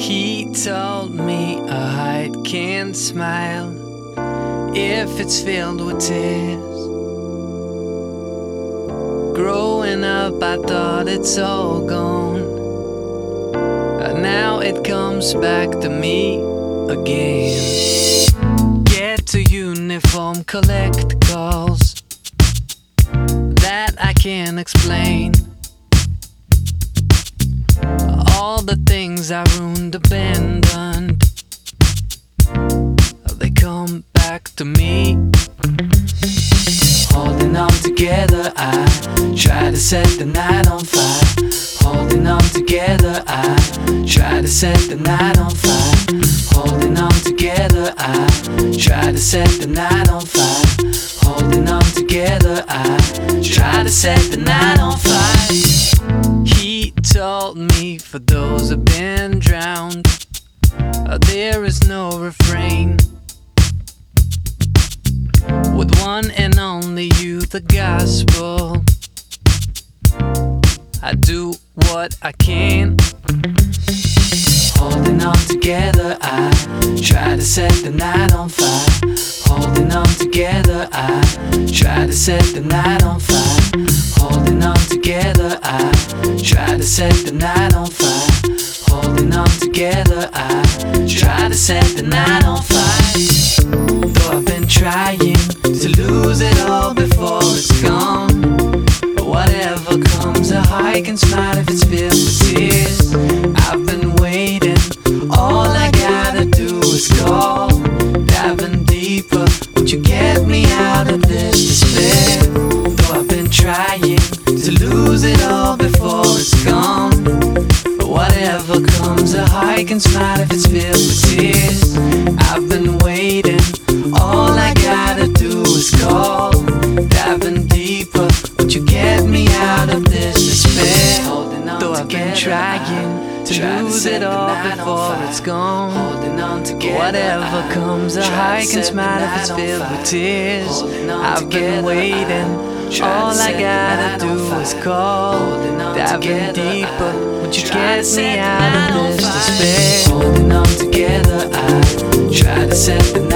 He told me a heart can't smile if it's filled with tears. Growing up, I thought it's all gone, and now it comes back to me again. Get to uniform, collect calls that I can't explain. All the things I ruined, abandoned, they come back to me. Holding on together, I try to set the night on fire. Holding on together, I try to set the night on fire. Holding on together, I try to set the night on fire. Holding on together, I try to set the night on fire. He told me for those who've been drowned, there is no refrain. With one and only you, the gospel, I do what I can. Holding on together, I try to set the night on fire. Holding on together, I try to set the night on fire. Holding on together, I try to set the night on fire. Holding on together, I try to set the night on fire. Though I've been trying to lose it all before it's gone, but whatever comes, a high can smile if it's filled with tears. I've been waiting, all I gotta do is call. Diving deeper, won't you get me out of this despair? Though I've been trying to lose it all before it's gone, but whatever comes, a high can smile if it's filled with tears. I've been waiting, all I gotta do is call. Diving deeper, won't you get me out of this despair? Though I've been trying to lose it all before it's gone, whatever comes, a high can smile if it's filled with tears. I've been waiting, all I gotta do is call. Diving deeper, won't you get me out of this despair? Holding on together, I try to set the